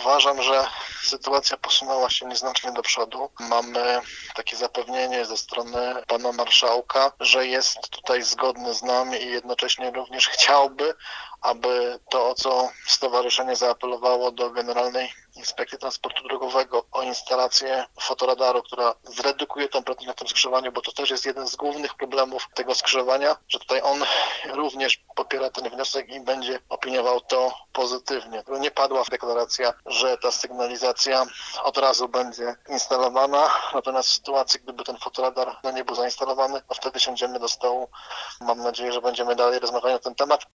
Uważam, że sytuacja posunęła się nieznacznie do przodu. Mamy takie zapewnienie ze strony pana marszałka, że jest tutaj zgodny z nami i jednocześnie również chciałby, aby to, o co stowarzyszenie zaapelowało do Generalnej Inspekcji Transportu Drogowego o instalację fotoradaru, która zredukuje temperaturę na tym skrzyżowaniu, bo to też jest jeden z głównych problemów tego skrzyżowania, że tutaj on również popiera ten wniosek i będzie opiniował to pozytywnie. Nie padła deklaracja, że ta sygnalizacja od razu będzie instalowana, natomiast w sytuacji, gdyby ten fotoradar nie był zainstalowany, to wtedy siądziemy do stołu. Mam nadzieję, że będziemy dalej rozmawiać na ten temat.